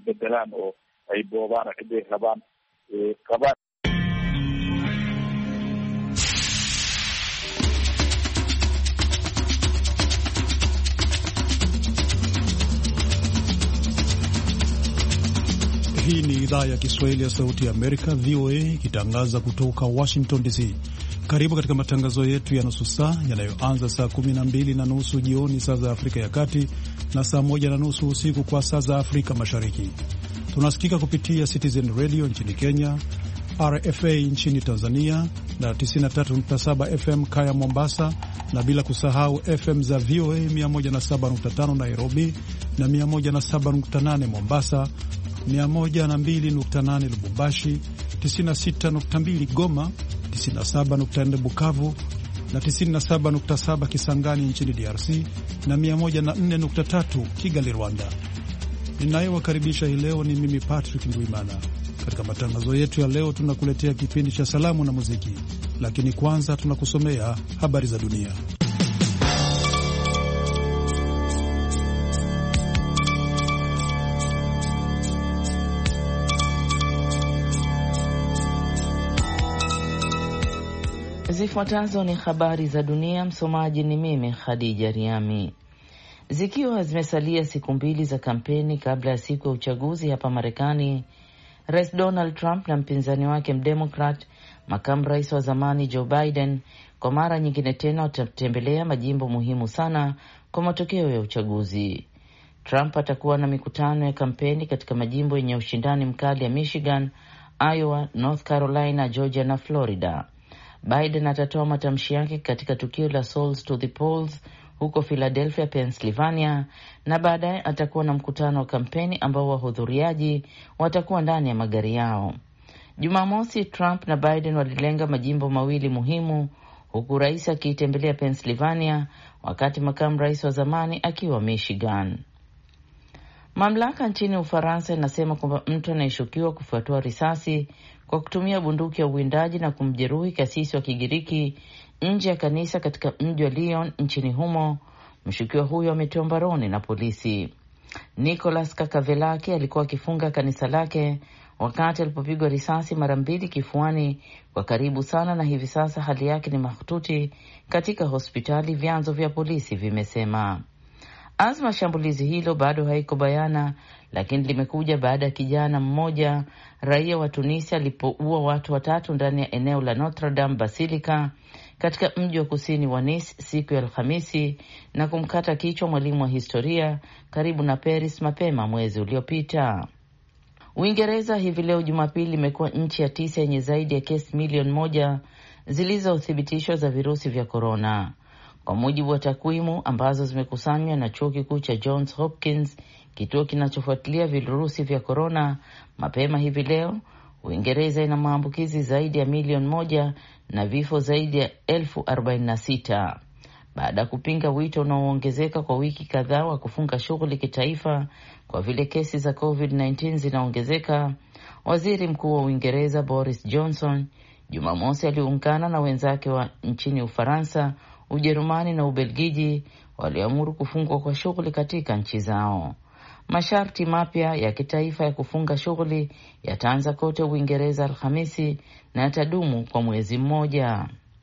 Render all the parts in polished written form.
isbedelaan oo ay boobaan ciday rabaan qabaan. Hii ni idhaa ya Kiswahili ya Sauti ya Amerika, VOA, ikitangaza kutoka Washington DC. Karibu katika matangazo yetu ya nusu saa yanayoanza saa 12:30 jioni saa za Afrika ya Kati na saa 1:30 usiku kwa saa za Afrika Mashariki. Tunasikika kupitia Citizen Radio nchini Kenya, RFA nchini Tanzania na 93.7 FM Kaya Mombasa, na bila kusahau FM za VOA 107.5 Nairobi na 107.8 Mombasa, 102.8 Lubumbashi, 96.2 Goma, 97.4 Bukavu na 97.7 Kisangani nchini DRC na 104.3 Kigali, Rwanda. Ninayewakaribisha hii leo ni mimi Patrick Ndwimana. Katika matangazo yetu ya leo tunakuletea kipindi cha salamu na muziki, lakini kwanza tunakusomea habari za dunia. Zifuatazo ni habari za dunia. Msomaji ni mimi Khadija Riami. Zikiwa zimesalia siku mbili za kampeni kabla ya siku ya uchaguzi hapa Marekani, Rais Donald Trump na mpinzani wake mdemokrat, makamu rais wa zamani Joe Biden, kwa mara nyingine tena watatembelea majimbo muhimu sana kwa matokeo ya uchaguzi. Trump atakuwa na mikutano ya kampeni katika majimbo yenye ushindani mkali ya Michigan, Iowa, North Carolina, Georgia na Florida. Biden atatoa matamshi yake katika tukio la Souls to the Polls huko Philadelphia, Pennsylvania, na baadaye atakuwa na mkutano wa kampeni ambao wahudhuriaji watakuwa ndani ya magari yao. Jumamosi, Trump na Biden walilenga majimbo mawili muhimu, huku rais akiitembelea Pennsylvania wakati makamu rais wa zamani akiwa Michigan. Mamlaka nchini Ufaransa inasema kwamba mtu anayeshukiwa kufuatua risasi kwa kutumia bunduki ya uwindaji na kumjeruhi kasisi wa Kigiriki nje ya kanisa katika mji wa Lyon nchini humo, mshukiwa huyo ametiwa mbaroni na polisi. Nicolas Kakavelaki alikuwa akifunga kanisa lake wakati alipopigwa risasi mara 2 kifuani kwa karibu sana, na hivi sasa hali yake ni mahututi katika hospitali, vyanzo vya polisi vimesema. Azma shambulizi hilo bado haiko bayana, lakini limekuja baada ya kijana mmoja raia wa Tunisia alipoua watu 3 ndani ya eneo la Notre Dame Basilica katika mji wa kusini wa Nice siku ya Alhamisi na kumkata kichwa mwalimu wa historia karibu na Paris mapema mwezi uliopita. Uingereza hivi leo Jumapili imekuwa nchi ya 9 yenye zaidi ya kesi milioni 1 zilizothibitishwa za virusi vya korona. Kwa mujibu wa takwimu ambazo zimekusanywa na chuo kikuu cha Johns Hopkins, kituo kinachofuatilia virusi vya korona, mapema hivi leo Uingereza ina maambukizi zaidi ya milioni 1 na vifo zaidi ya 46,000. Baada ya kupinga wito unaoongezeka kwa wiki kadhaa wa kufunga shughuli kitaifa kwa vile kesi za COVID-19 zinaongezeka, waziri mkuu wa Uingereza Boris Johnson Jumamosi aliungana na wenzake wa nchini Ufaransa, Ujerumani na Ubelgiji waliamuru kufungwa kwa shughuli katika nchi zao. Masharti mapya ya kitaifa ya kufunga shughuli yataanza kote Uingereza Alhamisi na yatadumu kwa mwezi mmoja.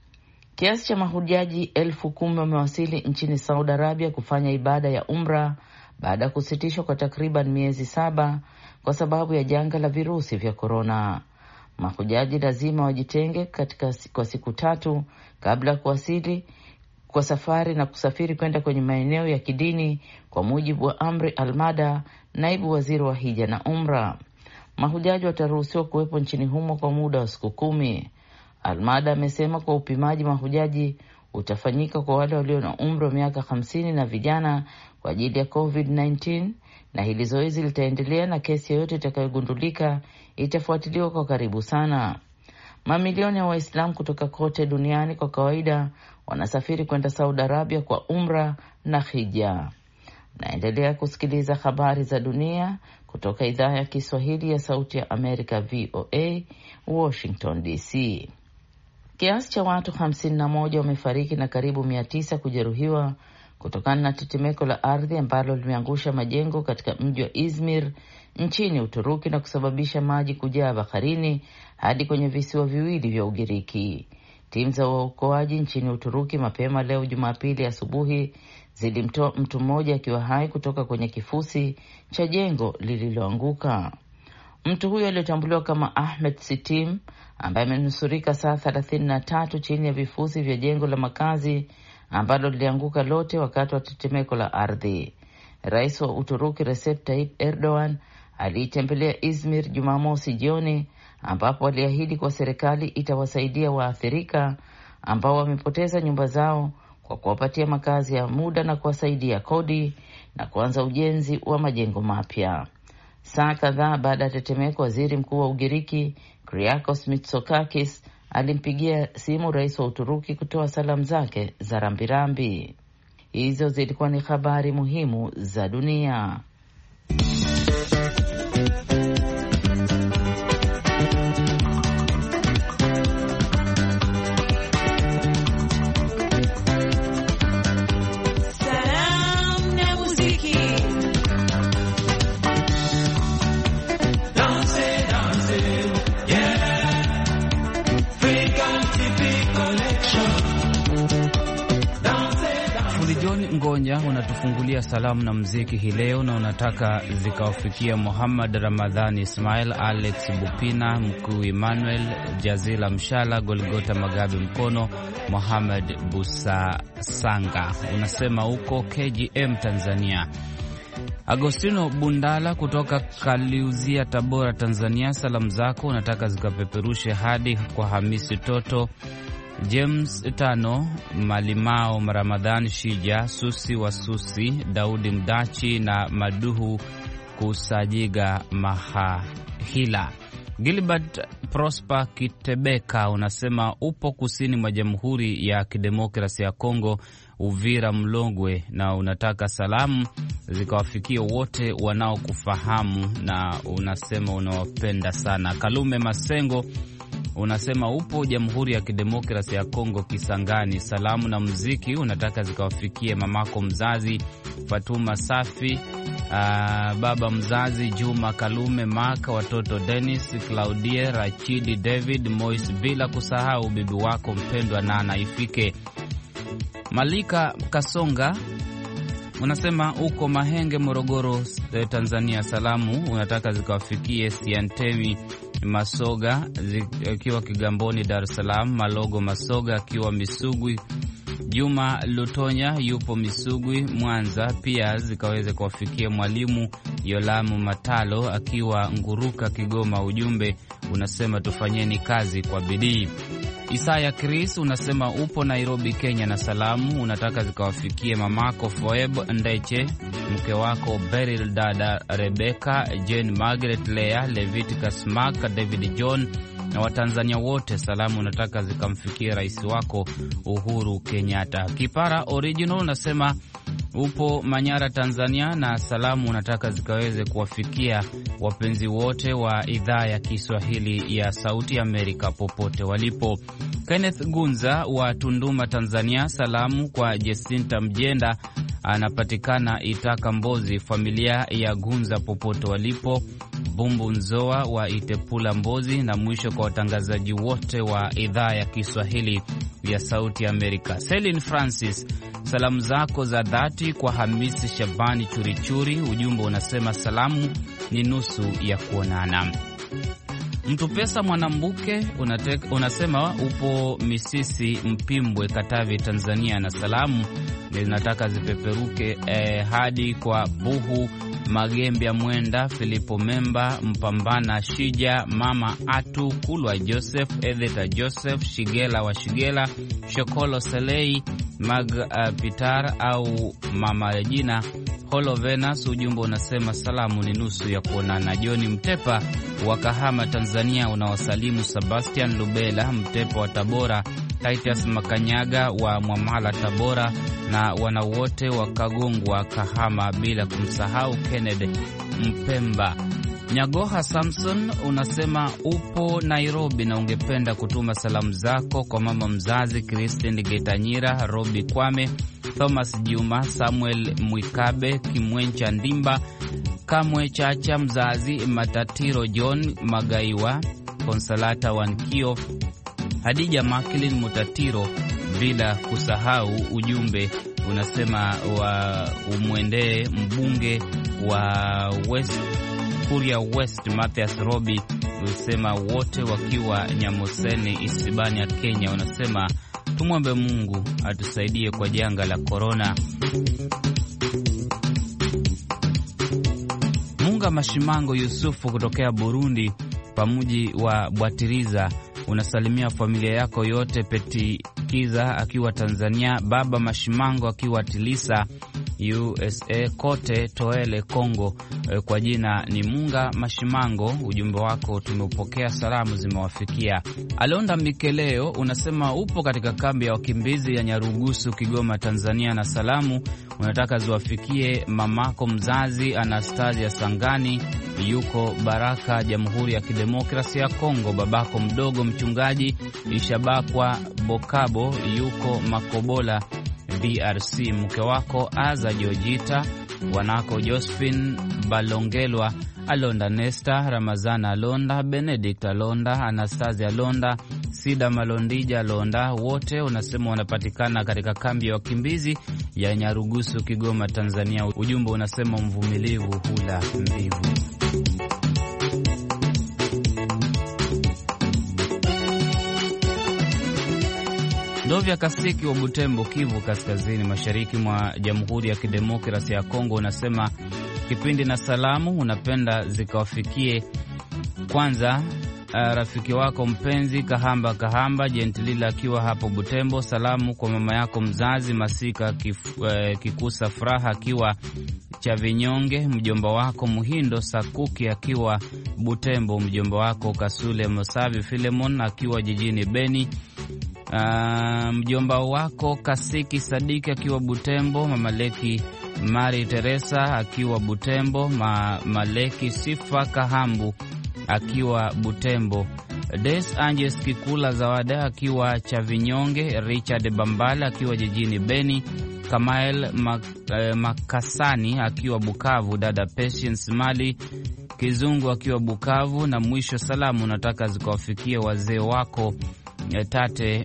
Kiasi cha mahujaji 10,000 wamewasili nchini Saudi Arabia kufanya ibada ya Umra baada ya kusitishwa kwa takriban miezi 7 kwa sababu ya janga la virusi vya korona. Mahujaji lazima wajitenge kwa siku 3 kabla ya kuwasili kwa safari na kusafiri kwenda kwenye maeneo ya kidini, kwa mujibu wa Amri Almada, naibu waziri wa hija na umra. Mahujaji wataruhusiwa kuwepo nchini humo kwa muda wa siku 10. Almada amesema kwa upimaji mahujaji utafanyika kwa wale walio na umri wa miaka 50 na vijana kwa ajili ya COVID-19, na hili zoezi litaendelea na kesi yoyote itakayogundulika itafuatiliwa kwa karibu sana. Mamilioni ya Waislamu kutoka kote duniani kwa kawaida wanasafiri kwenda Saudi Arabia kwa umra na hija. Naendelea kusikiliza habari za dunia kutoka idhaa ya Kiswahili ya Sauti ya Amerika, VOA, Washington DC. Kiasi cha watu 51 wamefariki na karibu 900 kujeruhiwa kutokana na tetemeko la ardhi ambalo limeangusha majengo katika mji wa Izmir nchini Uturuki na kusababisha maji kujaa baharini hadi kwenye visiwa viwili vya Ugiriki. Timu za uokoaji nchini Uturuki mapema leo Jumapili asubuhi zilimtoa mtu mmoja akiwa hai kutoka kwenye kifusi cha jengo lililoanguka. Mtu huyo aliyotambuliwa kama Ahmed Sitim, ambaye amenusurika saa 33 chini ya vifusi vya jengo la makazi ambalo lilianguka lote wakati wa tetemeko la ardhi. Rais wa Uturuki Recep Tayyip Erdogan aliitembelea Izmir Jumamosi jioni, ambapo aliahidi kwa serikali itawasaidia waathirika ambao wamepoteza nyumba zao kwa kuwapatia makazi ya muda na kuwasaidia kodi na kuanza ujenzi wa majengo mapya. Saa kadhaa baada ya tetemeko, waziri mkuu wa Ugiriki Kyriakos Mitsotakis alimpigia simu rais wa Uturuki kutoa salamu zake za rambirambi. Hizo zilikuwa ni habari muhimu za dunia. Ngonya unatufungulia salamu na muziki hii leo, na unataka zikawafikia Muhammad Ramadhani Ismail, Alex Bupina, Mkuu Emmanuel, Jazila Mshala, Golgota Magabe Mkono, Muhammad Busasanga. Unasema uko KGM Tanzania. Agostino Bundala kutoka Kaliuzia Tabora Tanzania, salamu zako unataka zikapeperushe hadi kwa Hamisi Toto, James Tano, Malimao Ramadhan Shija, Susi wa Susi, Daudi Mdachi na Maduhu Kusajiga Mahahila. Gilbert Prosper Kitebeka unasema upo kusini mwa Jamhuri ya Kidemokrasi ya Kongo, Uvira Mlongwe, na unataka salamu zikawafikia wote wanaokufahamu na unasema unawapenda sana. Kalume Masengo unasema upo Jamhuri ya Kidemokrasi ya Kongo, Kisangani. Salamu na muziki unataka zikawafikie mamako mzazi Fatuma Safi, baba mzazi Juma Kalume Maka, watoto Dennis, Claudie, Rachidi, David, Moise, bila kusahau bibi wako mpendwa na anaifike. Malika Kasonga unasema uko Mahenge, Morogoro, Tanzania. Salamu unataka zikawafikie Siantemi Masoga akiwa Kigamboni, Dar es Salaam, Malogo Masoga akiwa Misugwi, Juma Lutonya yupo Misugwi, Mwanza. Pia zikaweze kuwafikia Mwalimu Yolamu Matalo akiwa Nguruka, Kigoma. Ujumbe unasema tufanyeni kazi kwa bidii. Isaya Chris unasema upo Nairobi, Kenya, na salamu unataka zikawafikie mamako Foeb Ndeche, mke wako Beryl, dada Rebecca, Jane, Margaret, Lea, Leviticus, Mark, David John na Watanzania wote. Salamu unataka zikamfikie rais wako Uhuru Kenyatta. Kipara Original unasema upo Manyara, Tanzania, na salamu unataka zikaweze kuwafikia wapenzi wote wa idhaa ya Kiswahili ya Sauti Amerika popote walipo. Kenneth Gunza wa Tunduma, Tanzania, salamu kwa Jesinta Mjenda, anapatikana Itaka Mbozi, familia ya Gunza popote walipo. Bumbu Nzoa wa Itepula Mbozi, na mwisho kwa watangazaji wote wa idhaa ya Kiswahili ya Sauti Amerika. Celine Francis, salamu zako za dhati kwa Hamisi Shabani Churichuri. Ujumbe unasema salamu ni nusu ya kuonana. Mtu Pesa Mwanambuke unasema upo Misisi Mpimbwe, Katavi, Tanzania, na salamu zinataka zipeperuke hadi kwa Buhu Magembe Mwenda, Filipo Memba, Mpambana Shija, Mama Atu, Kulwa Joseph, Edeta Joseph, Shigela wa Shigela, Shokolo Selei, Mag Pitar au Mama Regina Holo Venus. Ujumbe unasema salamu ni nusu ya kuonana. John Mtepa wa Kahama, Tanzania, unawasalimu Sebastian Lubela Mtepa wa Tabora, Titus Makanyaga wa Mwamala Tabora, na wana wote wa Kagongwa Kahama, bila kumsahau Kennedy Mpemba. Nyagoha Samson unasema upo Nairobi na ungependa kutuma salamu zako kwa mama mzazi Christine Getanyira, Robi Kwame, Thomas Juma, Samuel Mwikabe, Kimwencha Ndimba, Kamwe Chacha Mzazi, Matatiro John Magaiwa, Konsalata Wankio, Hadija Maklin Mutatiro, bila kusahau ujumbe unasema wa umwendee mbunge wa Kuria West Mathias Robi, unasema wote wakiwa Nyamoseni Isibania Kenya. Unasema tumwombe Mungu atusaidie kwa janga la corona. Munga Mashimango Yusufu kutokea Burundi, pamuji wa Bwatiriza, unasalimia familia yako yote. Peti Kiza akiwa Tanzania, Baba Mashimango akiwa Tilisa USA, kote Toele Kongo. Kwa jina ni Munga Mashimango. Ujumbe wako tumepokea, salamu zimewafikia. Alonda Mikeleo unasema upo katika kambi ya wakimbizi ya Nyarugusu, Kigoma, Tanzania, na salamu unataka ziwafikie mamako mzazi Anastasia Sangani, yuko Baraka, Jamhuri ya Kidemokrasia ya Kongo, babako mdogo mchungaji Ishabakwa Bokabo, yuko Makobola DRC, mke wako Aza Jojita, wanako Josephine Balongelwa, Alonda Nesta, Ramazana Alonda, Benedict Alonda, Anastasia Alonda, Sida Malondija Alonda, wote unasema wanapatikana katika kambi ya wakimbizi ya Nyarugusu, Kigoma, Tanzania. Ujumbe unasema mvumilivu hula mbivu. Ndovya Kasiki wa Butembo, Kivu Kaskazini, mashariki mwa Jamhuri ya Kidemokrasia ya Kongo, unasema kipindi na salamu unapenda zikawafikie kwanza rafiki wako mpenzi Kahamba Gentilila akiwa hapo Butembo. Salamu kwa mama yako mzazi Masika Kikusa Furaha akiwa Chavinyonge, mjomba wako Muhindo Sakuki akiwa Butembo, mjomba wako Kasule Mosavi Filemon akiwa jijini Beni, mjomba wako Kasiki Sadiki akiwa Butembo, Mamaleki Mari Teresa akiwa Butembo, Maleki Sifa Kahambu akiwa Butembo, Des Anges Kikula Zawada akiwa Chavinyonge, Richard Bambala akiwa jijini Beni, Kamael Makasani akiwa Bukavu, dada Patience Mali Kizungu akiwa Bukavu, na mwisho salamu nataka zikawafikia wazee wako Tate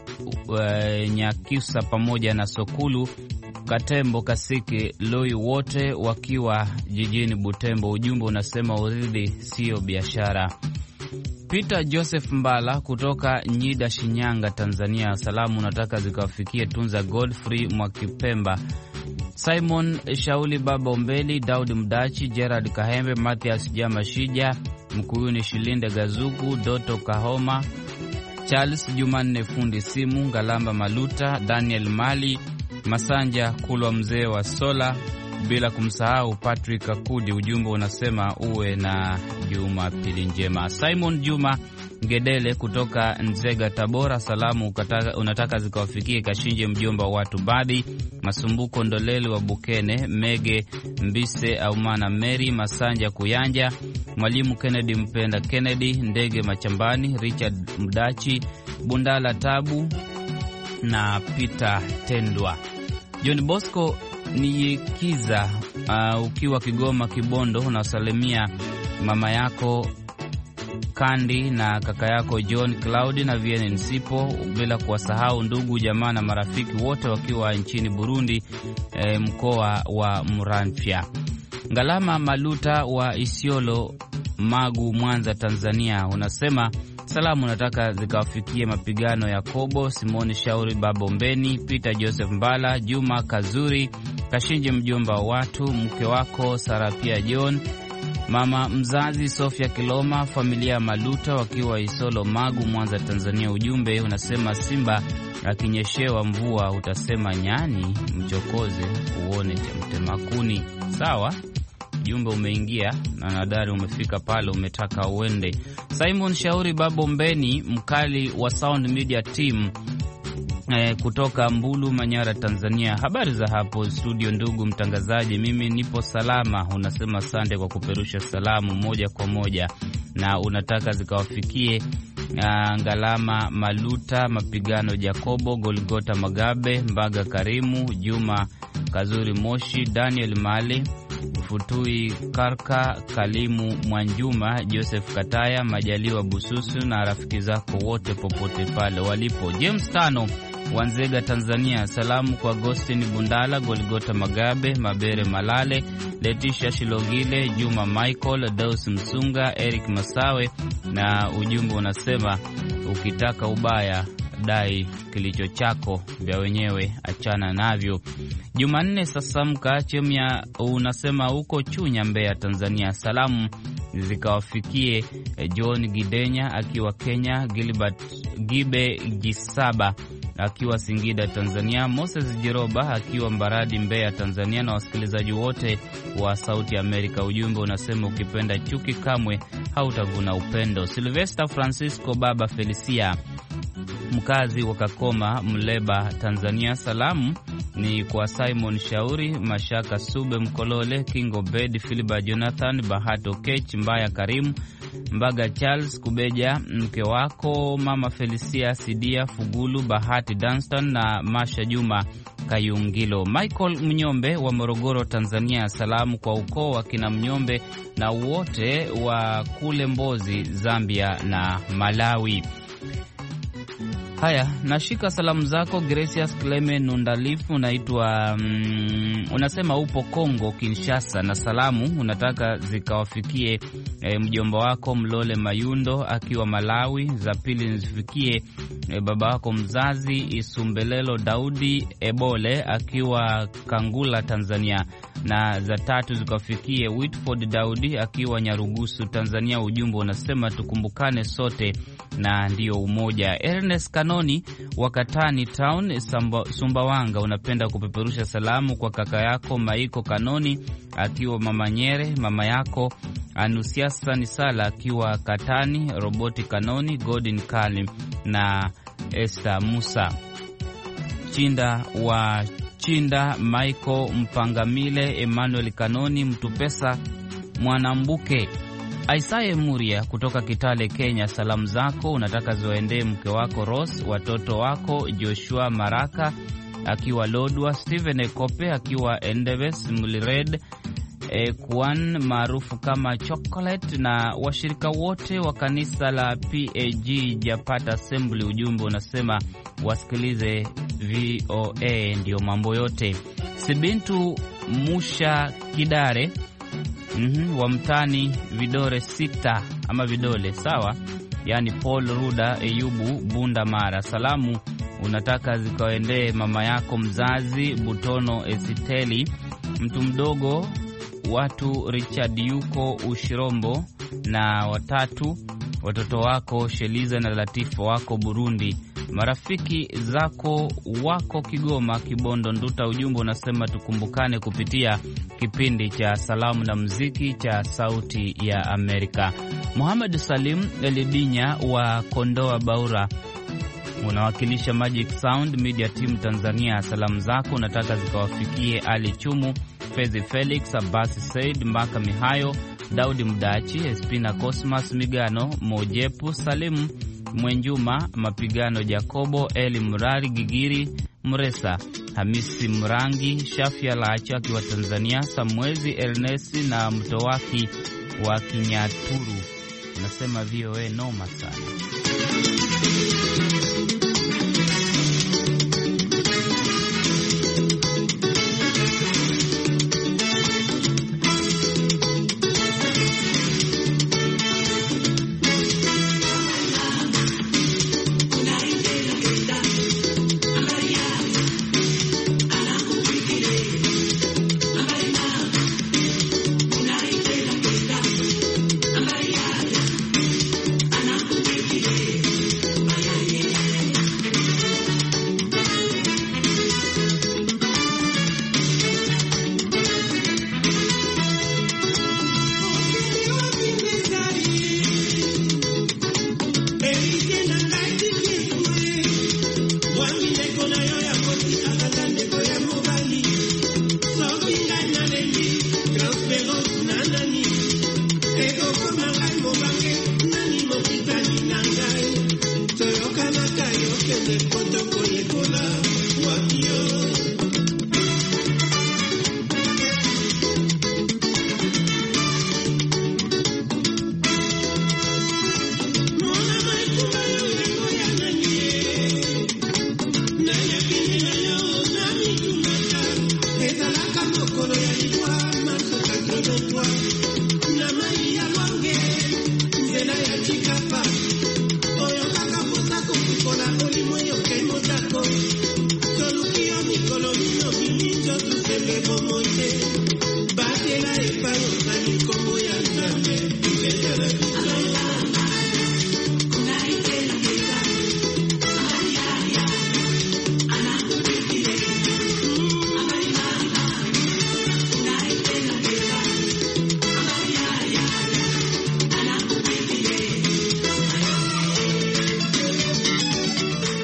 Nyakyusa pamoja na Sokulu Katembo Kasiki Loi, wote wakiwa jijini Butembo. Ujumbe unasema uridi sio biashara. Peter Joseph Mbala kutoka Nyida, Shinyanga, Tanzania, salamu nataka zikawafikie Tunza Godfrey Mwakipemba, Simon Shauli, Baba Ombeli, Daudi Mdachi, Gerard Kahembe, Mathias Jamashija, Mkuyuni Shilinde Gazugu, Doto Kahoma, Charles Jumanne Fundi Simu, Ngalamba Maluta, Daniel Mali, Masanja Kulwa mzee wa Sola, bila kumsahau Patrick Akudi. Ujumbe unasema uwe na Jumapili njema. Simon Juma Ngedele kutoka Nzega, Tabora, salamu unataka zikawafikie Kashinje mjomba wa watu Babi, Masumbuko Ndoleli wa Bukene, Mege Mbise Aumana Mary, Masanja Kuyanja, Mwalimu Kennedy Mpenda Kennedy, Ndege Machambani, Richard Mdachi, Bundala Tabu na Peter Tendwa. John Bosco Niyikiza ukiwa Kigoma Kibondo, unasalimia mama yako Kandi na kaka yako John Cloud na Vienne Nsipo, bila kuwasahau ndugu jamaa na marafiki wote wakiwa nchini Burundi, mkoa wa Muramvya. Ngalama Maluta wa Isiolo Magu, Mwanza, Tanzania, unasema salamu nataka zikawafikie Mapigano Yakobo, Simoni Shauri, Babombeni, Peter Joseph Mbala, Juma Kazuri Kashinje mjomba wa watu, mke wako Sarapia John, mama mzazi Sofia Kiloma, familia Maluta wakiwa Isolo Magu, Mwanza, Tanzania. Ujumbe unasema simba akinyeshewa mvua utasema nyani mchokoze uone cha mtemakuni. Sawa, ujumbe umeingia na nadhani umefika pale umetaka uende. Simon Shauri Babombeni, mkali wa Sound Media Team kutoka Mbulu, Manyara, Tanzania. Habari za hapo studio ndugu mtangazaji, mimi nipo salama. Unasema asante kwa kuperusha salamu moja kwa moja, na unataka zikawafikie Ngalama Maluta, Mapigano Jacobo, Golgota Magabe, Mbaga Karimu, Juma Kazuri Moshi, Daniel Mali, Futui Karka, Kalimu Mwanjuma, Joseph Kataya, Majaliwa Bususu na rafiki zako wote popote pale walipo. James Tano, Wanzega, Tanzania. Salamu kwa Agustin Bundala, Golgota Magabe, Mabere Malale, Letisha Shilogile, Juma Michael, Daus Msunga, Eric Masawe, na ujumbe unasema ukitaka ubaya dai kilicho chako, vya wenyewe achana navyo. Jumanne Sasamka Chemya unasema uko Chunya, Mbeya, Tanzania. Salamu zikawafikie John Gidenya akiwa Kenya, Gilbert Gibe Gisaba akiwa Singida, Tanzania, Moses Jiroba akiwa Mbaradi, Mbeya, Tanzania, na wasikilizaji wote wa Sauti ya Amerika. Ujumbe unasema ukipenda chuki kamwe hautavuna upendo. Sylvester Francisco Baba Felicia, mkazi wa Kakoma, Mleba, Tanzania. Salamu ni kwa Simon Shauri, Mashaka Sube Mkolole, Kingo Bed, Philiba Jonathan, Bahato Kech, Mbaya Karimu, Mbaga Charles Kubeja, mke wako Mama Felicia Sidia Fugulu, Bahati Dunstan na Masha Juma Kayungilo. Michael Mnyombe wa Morogoro, Tanzania. Salamu kwa ukoo wa kina Mnyombe na wote wa kule Mbozi, Zambia na Malawi. Haya, nashika salamu zako. Gracious Cleme Nundalifu, unaitwa unasema upo Kongo Kinshasa, na salamu unataka zikawafikie mjomba wako Mlole Mayundo akiwa Malawi. Za pili nizifikie baba wako mzazi Isumbelelo Daudi Ebole akiwa Kangula, Tanzania, na za tatu zikafikie Whitford Daudi akiwa Nyarugusu, Tanzania. Ujumbe unasema tukumbukane sote na ndio umoja. Ernest Kanoni wa Katani Town, Sumbawanga, unapenda kupeperusha salamu kwa kaka yako Maiko Kanoni akiwa Mama Nyere, mama yako Anusiasa Nisala akiwa Katani, Roboti Kanoni, Godin Kalim na Esther Musa. Chinda wa Chinda, Michael Mpangamile, Emmanuel Kanoni, Mtupesa Mwanambuke, Aisaye Muria kutoka Kitale, Kenya. Salamu zako unataka ziwaendee mke wako Rose, watoto wako Joshua Maraka akiwa Lodwa, Steven Ekope akiwa Endeves, Mlired Kwan maarufu kama Chocolate, na washirika wote wa kanisa la PAG Japata Assembly. Ujumbe unasema wasikilize VOA ndio mambo yote. Sibintu Musha Kidare wa mtani Vidore Sita ama Vidole sawa, yani Paul Ruda Eyubu Bunda Mara. Salamu unataka zikawaendee mama yako mzazi Butono Esiteli, mtu mdogo watu Richard Yuko Ushirombo, na watatu watoto wako Sheliza na Latifa wako Burundi, marafiki zako wako Kigoma, Kibondo, Nduta. Ujumbe unasema tukumbukane kupitia kipindi cha salamu na muziki cha Sauti ya Amerika. Muhammad Salim Elidinya wa Kondoa Baura, unawakilisha Magic Sound Media Team Tanzania. Salamu zako unataka zikawafikie Ali Chumu, Fezi Felix, Abasi Said, Mbaka Mihayo, Daudi Mdachi, Espina Cosmas Migano, Mojepu Salimu Mwenjuma, Mapigano Jacobo, Eli Murari Gigiri Mresa, Hamisi Mrangi, Shafia Lacho akiwa Tanzania, Samwezi Ernesti na Mtowaki wa Kinyaturu. Unasema VOA noma sana.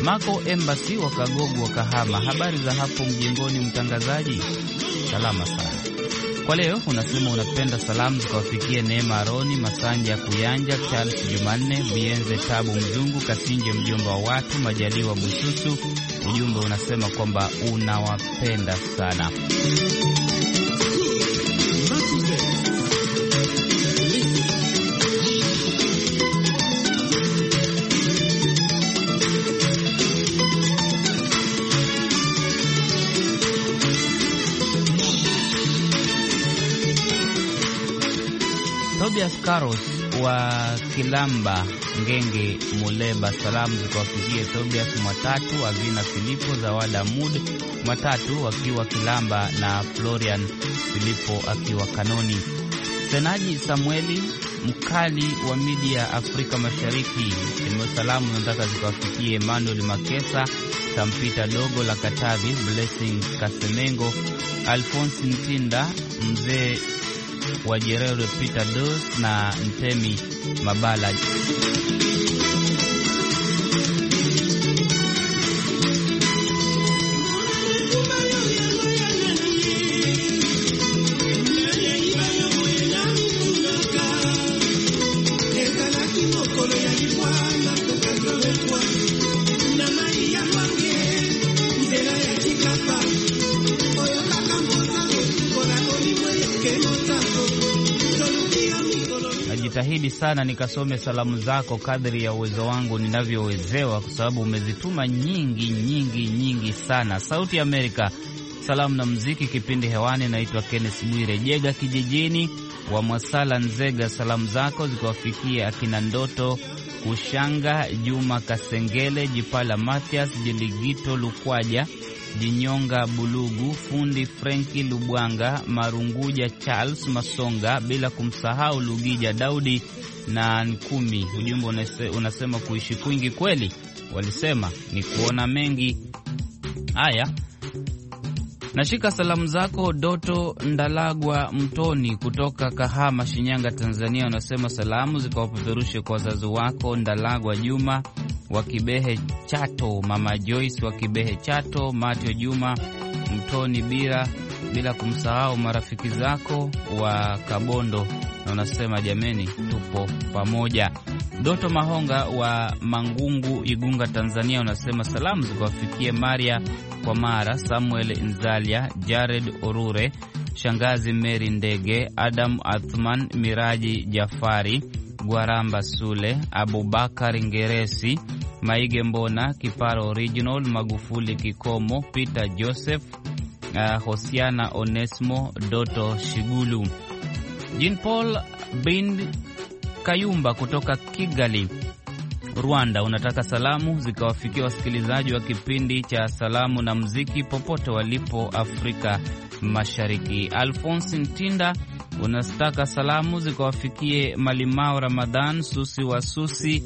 Mako Embassy wa Kagogo wa Kahama, habari za hapo mjengoni mtangazaji? Salama sana. Kwa leo unasema unapenda salamu zikawafikie Neema Aroni, Masanja Kuyanja, Charles Jumanne, Bienze Tabu Mzungu, Kasinje mjomba wa watu, Majaliwa Bususu. Ujumbe unasema kwamba unawapenda sana. Tobias Karos wa Kilamba Ngenge Muleba, salamu zikawafikie Tobias Matatu, Avina Filipo, Zawada Mood Matatu akiwa Kilamba na Florian Filipo akiwa Kanoni. Senaji Samueli mkali wa media Afrika Mashariki, salamu nataka zikawafikie Emmanuel Makesa, Sampita Dogo la Katavi, Blessing Kasemengo, Alphonse Ntinda, mzee wa Jerero Peter Dos na Ntemi Mabala. Najitahidi sana nikasome salamu zako kadri ya uwezo wangu ninavyowezewa, kwa sababu umezituma nyingi sana. Sauti ya Amerika, salamu na muziki, kipindi hewani. Naitwa Kenneth Bwire Jega kijijini wa Mwasala Nzega. Salamu zako zikawafikia akina Ndoto Kushanga, Juma Kasengele, Jipala Mathias, Jeligito Lukwaja, Jinyonga Bulugu, Fundi Frenki Lubwanga, Marunguja Charles Masonga, bila kumsahau Lugija Daudi na Nkumi. Ujumbe unasema kuishi kwingi kweli, walisema ni kuona mengi. Haya, nashika salamu zako Doto Ndalagwa Mtoni kutoka Kahama, Shinyanga, Tanzania. Unasema salamu zikawapeperushe kwa wazazi wako Ndalagwa Juma wa Kibehe Chato, Mama Joyce wa Kibehe Chato, Mateo Juma Mtoni Bira, bila kumsahau marafiki zako wa Kabondo, na unasema jameni tupo pamoja. Doto Mahonga wa Mangungu, Igunga, Tanzania. Unasema salamu zikawafikie Maria kwa Mara, Samuel Nzalia, Jared Orure, Shangazi Mary Ndege, Adam Athman, Miraji Jafari, Gwaramba Sule, Abubakar Ngeresi, Maige Mbona, Kiparo Original, Magufuli Kikomo, Peter Joseph, Hosiana Onesmo, Doto Shigulu. Jean Paul bin Kayumba kutoka Kigali, Rwanda. Unataka salamu zikawafikia wasikilizaji wa kipindi cha salamu na muziki popote walipo Afrika Mashariki. Alphonse Ntinda unataka salamu zikawafikie Malimao Ramadhan, Susi wa Susi,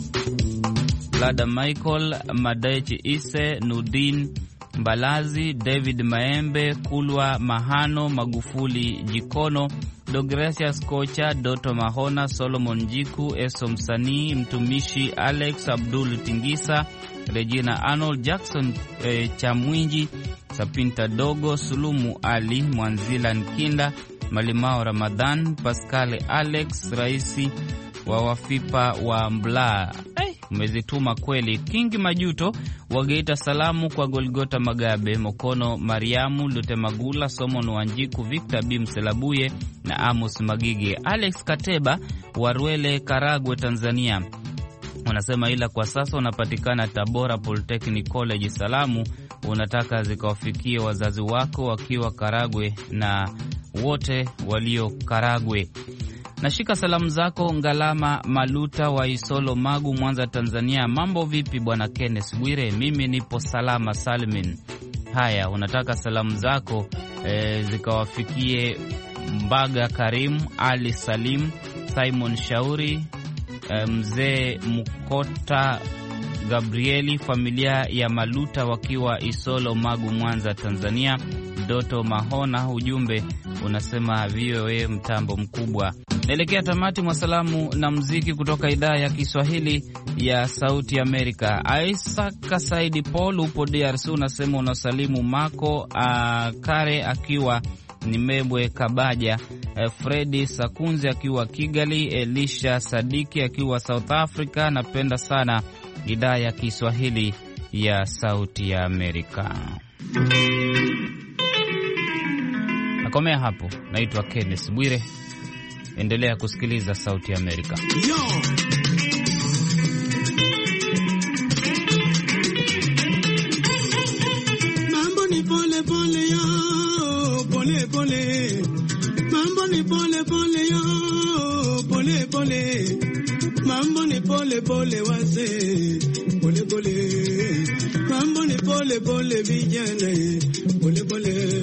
Lada Michael, Madachi Ise, Nudin Mbalazi, David Maembe, Kulwa Mahano, Magufuli Jikono, Dogresias Kocha, Doto Mahona, Solomon Jiku, Eso Msanii, Mtumishi Alex, Abdul Tingisa, Regina Arnold, Jackson Chamwinji, Sapinta Dogo, Sulumu Ali, Mwanzila Nkinda, Malimao Ramadhan, Pascal Alex, Raisi wa Wafipa wa Mbla. Umezituma kweli. Kingi Majuto wageita salamu kwa Golgota Magabe, Mokono Mariamu, Lute Magula, Somon Wanjiku, Victor Bimselabuye na Amos Magige. Alex Kateba Warwele, Karagwe, Tanzania. Unasema ila kwa sasa unapatikana Tabora Polytechnic College. Salamu unataka zikawafikie wazazi wako wakiwa Karagwe na wote walio Karagwe. Nashika salamu zako Ngalama Maluta wa Isolo Magu, Mwanza, Tanzania. Mambo vipi bwana Kenneth Bwire? Mimi nipo salama salmin. Haya, unataka salamu zako zikawafikie Mbaga Karim, Ali Salim, Simon Shauri, mzee Mukota Gabrieli, familia ya Maluta wakiwa Isolo Magu, Mwanza, Tanzania. Doto Mahona, ujumbe unasema VOA mtambo mkubwa. Naelekea tamati mwa salamu na muziki kutoka idhaa ya Kiswahili ya Sauti Amerika. Isaac Saidi Paul upo DRC, unasema unasalimu Mako Kare akiwa Nimebwe Kabaja, Fredi Sakunzi akiwa Kigali, Elisha Sadiki akiwa South Africa. Napenda sana idhaa ya Kiswahili ya Sauti ya Amerika. Nakomea hapo. Naitwa Kenneth Bwire. Endelea kusikiliza Sauti ya Amerika. Mambo ni pole pole yo, pole pole. Mambo ni pole pole yo, pole pole. Mambo ni pole pole wazee, pole pole. Mambo ni pole pole vijana, pole pole.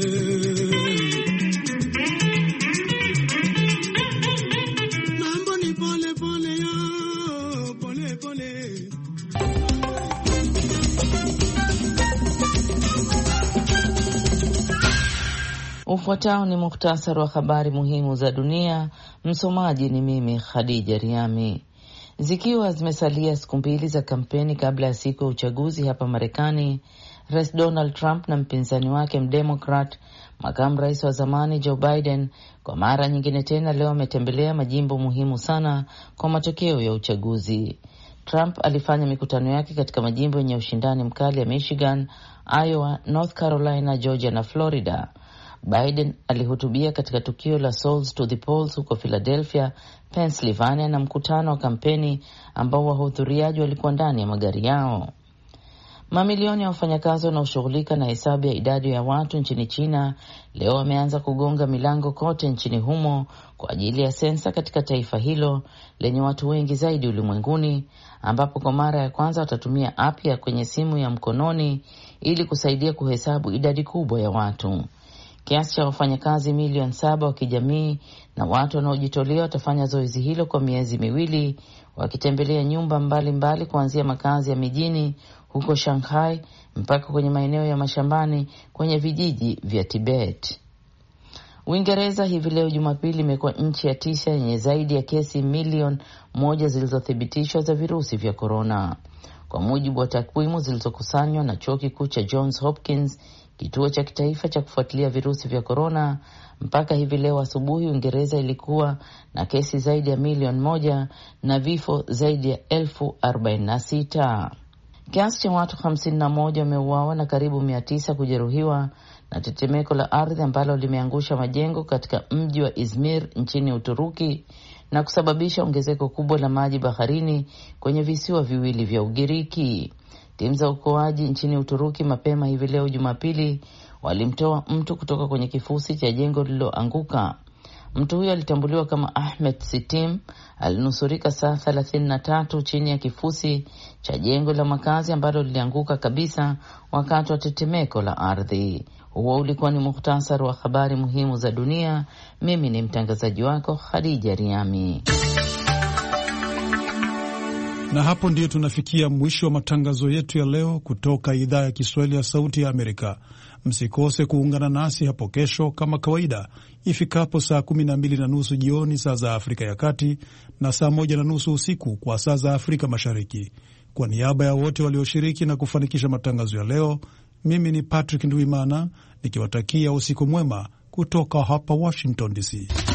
Ufuatao ni muhtasari wa habari muhimu za dunia. Msomaji ni mimi Khadija Riami. Zikiwa zimesalia siku mbili za kampeni kabla ya siku ya uchaguzi hapa Marekani, Rais Donald Trump na mpinzani wake mdemokrat, makamu rais wa zamani Joe Biden, kwa mara nyingine tena leo ametembelea majimbo muhimu sana kwa matokeo ya uchaguzi. Trump alifanya mikutano yake katika majimbo yenye ushindani mkali ya Michigan, Iowa, North Carolina, Georgia na Florida. Biden alihutubia katika tukio la Souls to the Polls huko Philadelphia, Pennsylvania, na mkutano wa kampeni ambao wahudhuriaji walikuwa ndani ya magari yao. Mamilioni ya wafanyakazi wanaoshughulika na hesabu ya idadi ya watu nchini China leo wameanza kugonga milango kote nchini humo kwa ajili ya sensa katika taifa hilo lenye watu wengi zaidi ulimwenguni, ambapo kwa mara ya kwanza watatumia app ya kwenye simu ya mkononi ili kusaidia kuhesabu idadi kubwa ya watu. Kiasi cha wafanyakazi milioni 7 wa kijamii na watu wanaojitolea watafanya zoezi hilo kwa miezi miwili, wakitembelea nyumba mbalimbali kuanzia makazi ya mijini huko Shanghai mpaka kwenye maeneo ya mashambani kwenye vijiji vya Tibet. Uingereza hivi leo Jumapili imekuwa nchi ya 9 yenye zaidi ya kesi milioni 1 zilizothibitishwa za virusi vya korona, kwa mujibu wa takwimu zilizokusanywa na chuo kikuu cha Johns Hopkins, kituo cha kitaifa cha kufuatilia virusi vya korona. Mpaka hivi leo asubuhi Uingereza ilikuwa na kesi zaidi ya milioni 1 na vifo zaidi ya 46,000. Kiasi cha watu 51 wameuawa na karibu 900 kujeruhiwa na tetemeko la ardhi ambalo limeangusha majengo katika mji wa Izmir nchini Uturuki na kusababisha ongezeko kubwa la maji baharini kwenye visiwa viwili vya Ugiriki. Timu za uokoaji nchini Uturuki mapema hivi leo Jumapili walimtoa mtu kutoka kwenye kifusi cha jengo lililoanguka. Mtu huyo alitambuliwa kama Ahmed Sitim, alinusurika saa 33 chini ya kifusi cha jengo la makazi ambalo lilianguka kabisa wakati wa tetemeko la ardhi. Huo ulikuwa ni muhtasari wa habari muhimu za dunia. Mimi ni mtangazaji wako Khadija Riami. Na hapo ndiyo tunafikia mwisho wa matangazo yetu ya leo kutoka idhaa ya Kiswahili ya Sauti ya Amerika. Msikose kuungana nasi hapo kesho kama kawaida ifikapo saa 12:30 jioni saa za Afrika ya Kati na saa 1:30 usiku kwa saa za Afrika Mashariki. Kwa niaba ya wote walioshiriki na kufanikisha matangazo ya leo, mimi ni Patrick Ndwimana nikiwatakia usiku mwema kutoka hapa Washington DC.